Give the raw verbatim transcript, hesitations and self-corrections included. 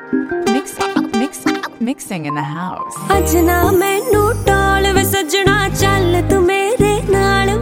Mix, mix, mixing in the house. ਅੱਜ ਨਾ ਮੈਨੂੰ ਟੋਲ ਵੇ ਸੱਜਣਾ ਚੱਲ ਤੂੰ ਮੇਰੇ ਨਾਲ